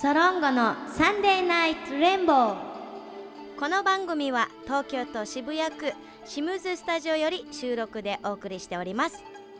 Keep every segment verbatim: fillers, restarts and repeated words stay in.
ソロンゴのサンデーナイトレインボー。 この番組は東京都渋谷区シムズスタジオより収録でお送りしております。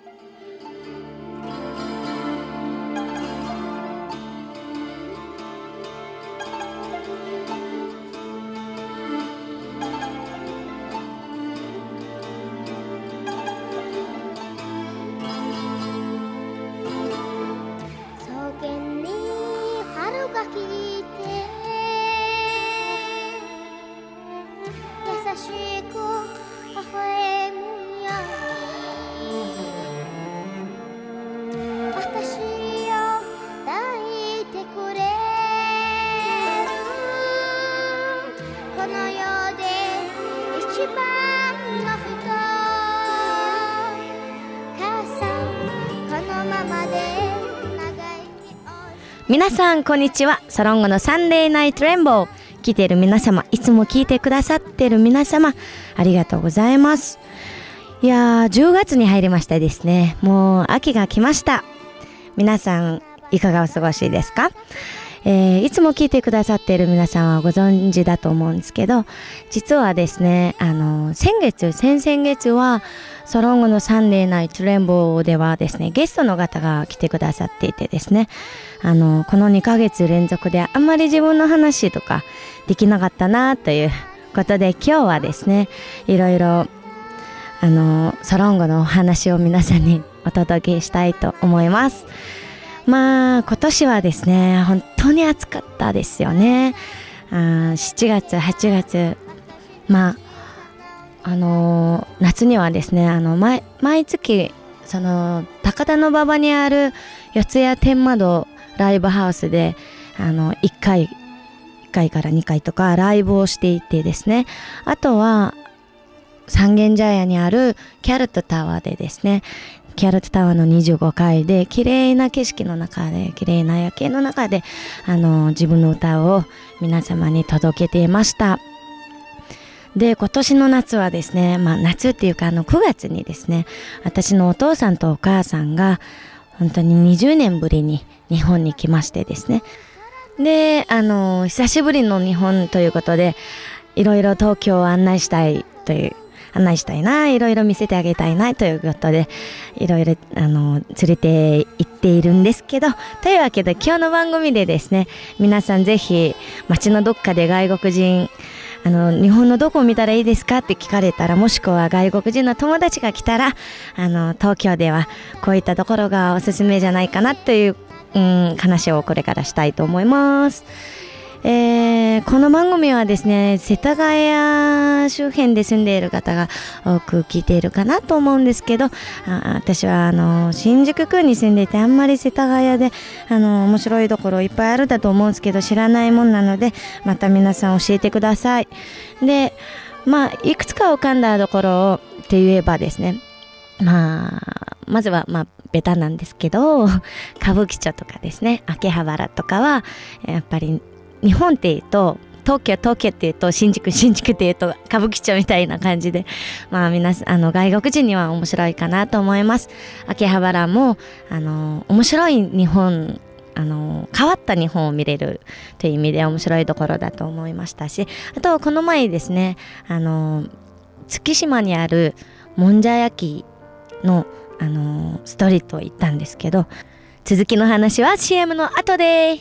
皆さんこんにちは。ソロンゴのサンデーナイトレインボー聞いている皆様、いつも聞いてくださっている皆様、ありがとうございます。いやー、じゅうがつに入りましたですね。もう秋が来ました。皆さんいかがお過ごしですか？えー、いつも聞いてくださっている皆さんはご存知だと思うんですけど、実はですね、あの先月先々月はソロンゴのサンデーナイトレインボーではですね、ゲストの方が来てくださっていてですね、あのこのにかげつ連続であんまり自分の話とかできなかったなということで、今日はですね、いろいろあのソロンゴのお話を皆さんにお届けしたいと思います。まあ今年はですね、本当に暑かったですよね。あしちがつはちがつ、まああのー、夏にはですね、あの 毎, 毎月その高田馬場にある四谷天窓ライブハウスであのいっかいいっかいからにかいとかライブをしていてですね、あとは三軒茶屋にあるキャロットタワーでですね、キャロットタワーのにじゅうごかいで綺麗な景色の中で、綺麗な夜景の中であの自分の歌を皆様に届けていました。で、今年の夏はですね、まあ夏っていうかあのくがつにですね、私のお父さんとお母さんが本当ににじゅうねんぶりに日本に来ましてですね、で、あの久しぶりの日本ということで、いろいろ東京を案内したいという案内したいな、いろいろ見せてあげたいなということで、いろいろあの連れて行っているんですけど、というわけで今日の番組でですね、皆さんぜひ街のどっかで外国人、あの日本のどこを見たらいいですかって聞かれたら、もしくは外国人の友達が来たら、あの東京ではこういったところがおすすめじゃないかなという、うん、話をこれからしたいと思います。えー、この番組はですね、世田谷周辺で住んでいる方が多く聞いているかなと思うんですけど、あ私はあの新宿区に住んでいて、あんまり世田谷であの面白いところいっぱいあるだと思うんですけど、知らないもんなので、また皆さん教えてください。で、まあいくつか浮かんだところをって言えばですね、まあまずはまあベタなんですけど、歌舞伎町とかですね、秋葉原とかはやっぱり日本っていうと、東京東京っていうと新宿新宿っていうと歌舞伎町みたいな感じで、まあ皆さんあの外国人には面白いかなと思います。秋葉原もあの面白い日本、あの変わった日本を見れるという意味で面白いところだと思いましたし、あとこの前ですね、あの月島にあるもんじゃ焼きのあのストリート行ったんですけど、続きの話は シーエム の後で。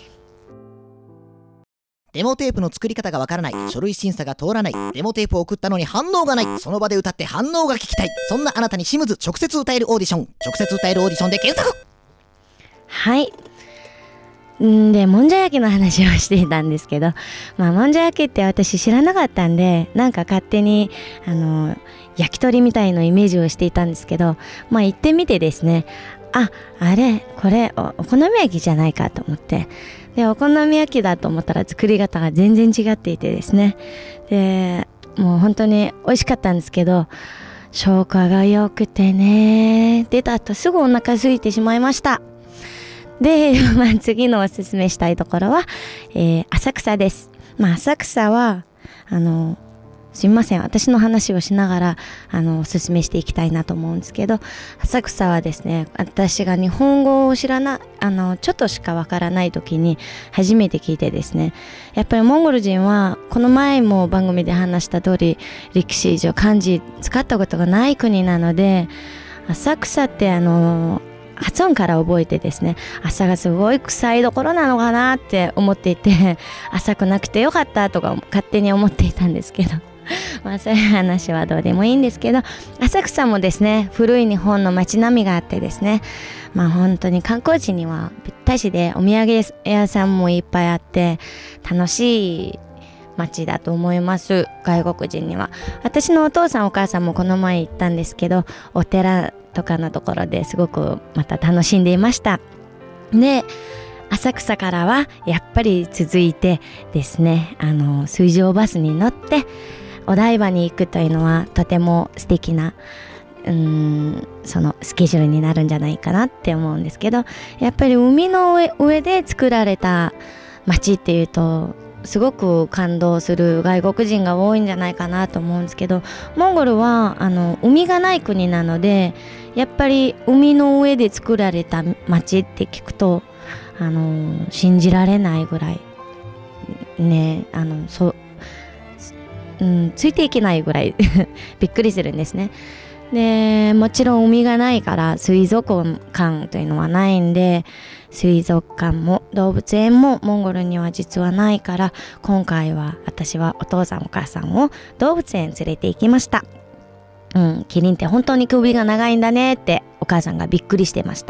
デモテープの作り方がわからない、書類審査が通らない、デモテープを送ったのに反応がない、その場で歌って反応が聞きたい、そんなあなたにシムズ直接歌えるオーディション、直接歌えるオーディションで検索。 はい。んで、もんじゃ焼きの話をしていたんですけど、まあもんじゃ焼きって私知らなかったんで、なんか勝手にあの焼き鳥みたいなイメージをしていたんですけど、まあ行ってみてですね、あ、あれこれ お, お好み焼きじゃないかと思って、でお好み焼きだと思ったら作り方が全然違っていてですね、でもう本当に美味しかったんですけど、消化が良くてね、出た後すぐお腹空いてしまいました。で、まあ、次のおすすめしたいところは、えー、浅草です。まあ、浅草はあのすみません、私の話をしながらあのお勧めしていきたいなと思うんですけど、浅草はですね、私が日本語を知らなあのちょっとしかわからない時に初めて聞いてですね、やっぱりモンゴル人はこの前も番組で話した通り歴史上漢字使ったことがない国なので、浅草ってあの発音から覚えてですね、朝がすごい臭いところなのかなって思っていて、浅くなくてよかったとか勝手に思っていたんですけどまあそういう話はどうでもいいんですけど、浅草もですね、古い日本の街並みがあってですね、まあ本当に観光地にはぴったしで、お土産屋さんもいっぱいあって楽しい街だと思います、外国人には。私のお父さんお母さんもこの前行ったんですけど、お寺とかのところですごくまた楽しんでいました。で、浅草からはやっぱり続いてですね、あの水上バスに乗ってお台場に行くというのはとても素敵なうーんそのスケジュールになるんじゃないかなって思うんですけど、やっぱり海の上、上で作られた街っていうとすごく感動する外国人が多いんじゃないかなと思うんですけど、モンゴルはあの海がない国なので、やっぱり海の上で作られた街って聞くとあの信じられないぐらいね、あのそ、うん、ついていけないぐらいびっくりするんですね。でもちろん海がないから水族館というのはないんで、水族館も動物園もモンゴルには実はないから、今回は私はお父さんお母さんを動物園連れて行きました。うん、キリンって本当に首が長いんだねってお母さんがびっくりしてました、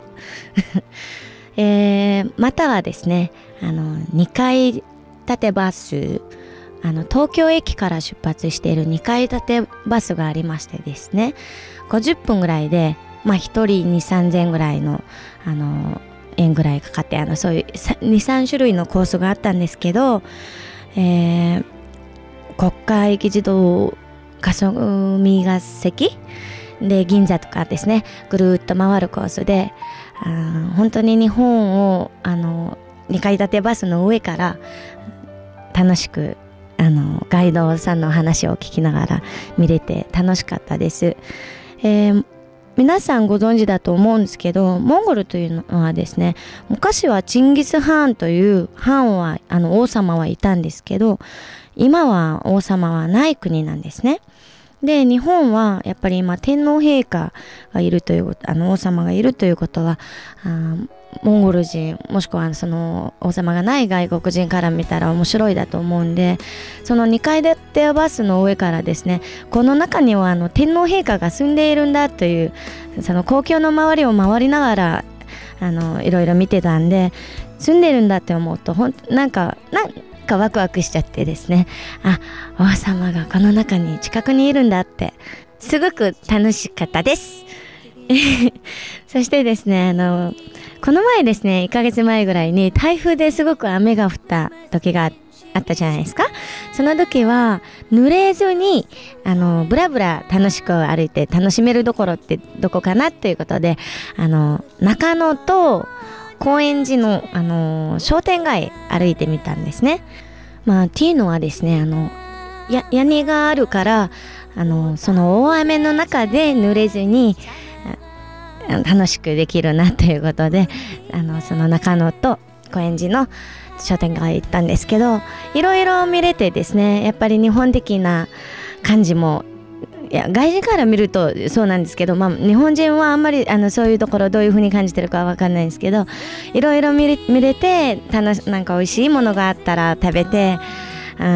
えー、またはですね、あのにかい建てバス、あの東京駅から出発しているにかい建てバスがありましてですね、ごじゅっぷんぐらいで、まあ、ひとりに、さんぜんぐらいの、あの円ぐらいかかって、あのそういうに、さん種類のコースがあったんですけど、えー、国会議事堂霞が関で銀座とかですね、ぐるーっと回るコースで、あ本当に日本をあのにかい建てバスの上から楽しくあのガイドさんの話を聞きながら見れて楽しかったです。えー皆さんご存知だと思うんですけど、モンゴルというのはですね、昔はチンギス・ハーンというハーンはあの王様はいたんですけど、今は王様はない国なんですね。で、日本はやっぱり今天皇陛下がいるということ、あの王様がいるということは、あモンゴル人もしくはその王様がない外国人から見たら面白いだと思うんで、そのにかい建てバスの上からですね、この中にはあの天皇陛下が住んでいるんだという、その公共の周りを回りながらあのいろいろ見てたんで、住んでるんだって思うとほんなんかなんかワクワクしちゃってですね、あ、王様がこの中に近くにいるんだってすごく楽しかったですそしてですね、あのこの前ですね、いっかげつまえぐらいに台風ですごく雨が降った時があったじゃないですか。その時は濡れずにあのブラブラ楽しく歩いて楽しめるところってどこかなっていうことで、あの中野と高円寺の、あの商店街歩いてみたんですね。まあっていうのはですね、あのや屋根があるから、あのその大雨の中で濡れずに楽しくできるなということで、あのその中野と高円寺の商店街行ったんですけど、いろいろ見れてですね、やっぱり日本的な感じも、いや外人から見るとそうなんですけど、まあ、日本人はあんまりあのそういうところどういう風に感じてるかわかんないんですけど、いろいろ見れ、見れて楽しなんか美味しいものがあったら食べて、うん、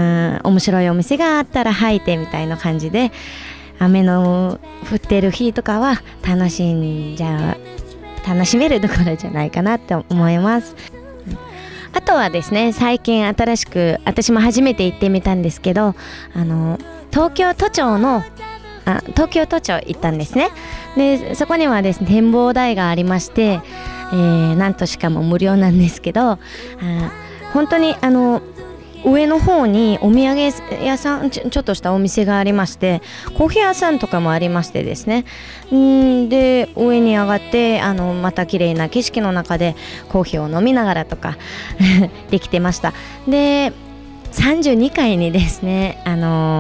面白いお店があったら入ってみたいな感じで、雨の降ってる日とかは楽しんじゃ楽しめるところじゃないかなって思います。あとはですね、最近新しく私も初めて行ってみたんですけど、あの東京都庁のあ東京都庁行ったんですね。でそこにはですね、展望台がありまして、えー、なんとしかも無料なんですけど、あ本当にあの上の方にお土産屋さん ち, ちょっとしたお店がありまして、コーヒー屋さんとかもありましてですね、んで上に上がってあのまた綺麗な景色の中でコーヒーを飲みながらとかできてました。でさんじゅうにかいにですね、あの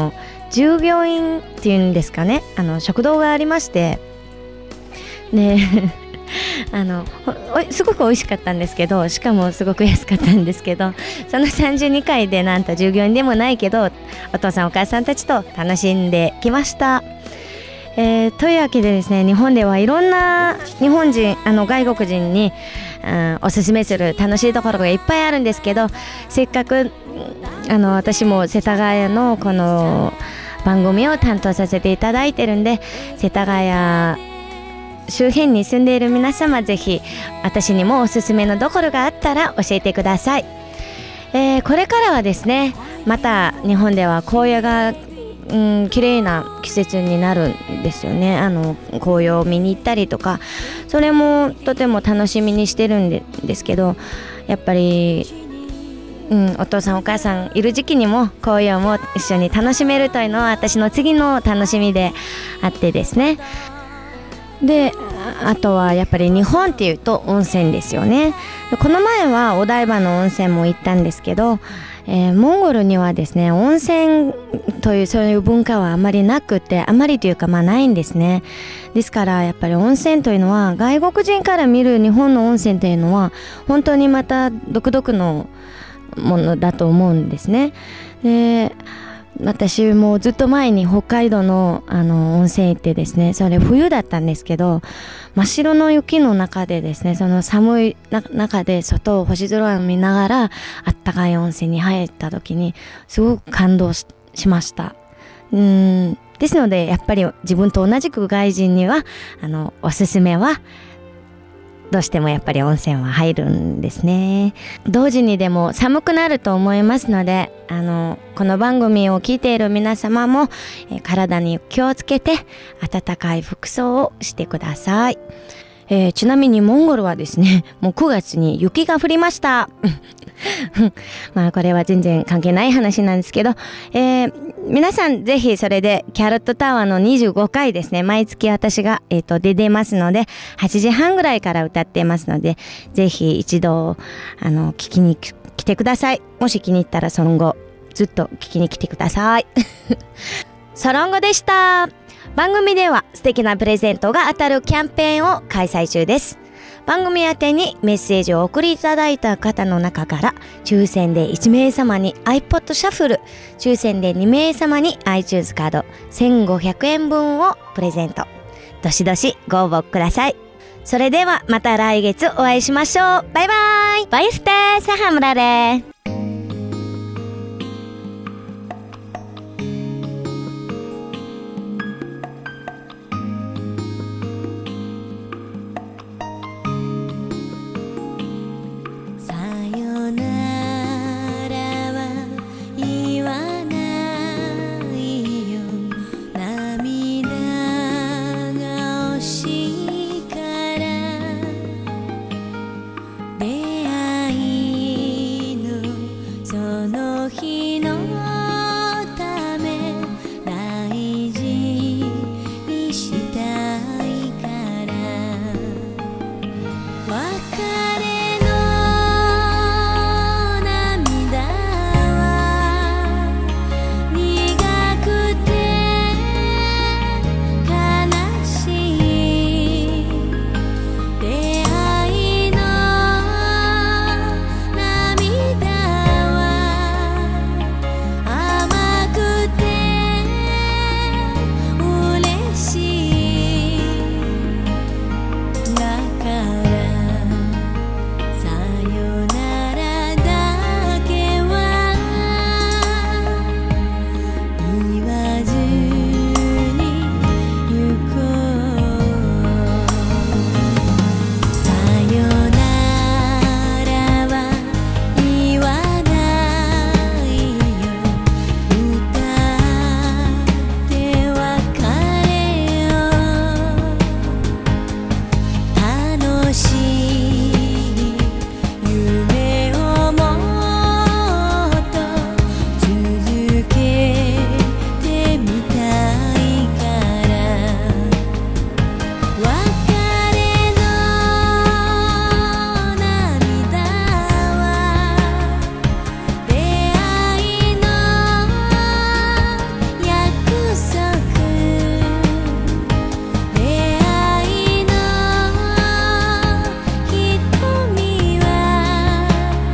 従業員っていうんですかね、あの食堂がありまして、であのすごく美味しかったんですけど、しかもすごく安かったんですけど、そのさんじゅうにかいでなんと従業員でもないけどお父さんお母さんたちと楽しんできました。えー、というわけでですね、日本ではいろんな日本人あの外国人に、うん、おすすめする楽しいところがいっぱいあるんですけど、せっかくあの私も世田谷のこの番組を担当させていただいてるんで、世田谷周辺に住んでいる皆様、ぜひ私にもおすすめのどころがあったら教えてください。えー、これからはですね、また日本では紅葉がうん、綺麗な季節になるんですよね。あの紅葉を見に行ったりとか、それもとても楽しみにしてるんでですけど、やっぱり、うん、お父さんお母さんいる時期にも紅葉も一緒に楽しめるというのは私の次の楽しみであってですね。で、あとはやっぱり日本っていうと温泉ですよね。この前はお台場の温泉も行ったんですけど、えー、モンゴルにはですね、温泉というそういう文化はあまりなくて、あまりというかまあないんですね。ですからやっぱり温泉というのは、外国人から見る日本の温泉というのは本当にまた独特のものだと思うんですね。で、私もずっと前に北海道のあの温泉行ってですね、それ冬だったんですけど、真っ白の雪の中でですね、その寒い中で外を星空を見ながらあったかい温泉に入った時にすごく感動 し, しました。うーんですので、やっぱり自分と同じく外人にはあのおすすめはどうしてもやっぱり温泉は入るんですね。同時にでも寒くなると思いますので、あのこの番組を聞いている皆様も、えー、体に気をつけて暖かい服装をしてください。えー、ちなみにモンゴルはですね、もうくがつに雪が降りましたまあこれは全然関係ない話なんですけど、えー、皆さんぜひそれでキャロットタワーのにじゅうごかいですね、毎月私が、えー、と出てますので、はちじはんぐらいから歌ってますので、ぜひ一度あの聞きに来てください。もし気に入ったらその後ずっと聞きに来てくださいソロンゴでした。番組では素敵なプレゼントが当たるキャンペーンを開催中です。番組宛てにメッセージをお送りいただいた方の中から抽選でいちめいさまに iPod シャッフル、抽選でにめいさまに iTunes カードせんごひゃくえんぶんをプレゼント。どしどしご応募ください。それではまた来月お会いしましょう。バイバイ。バイステーサハムラレ。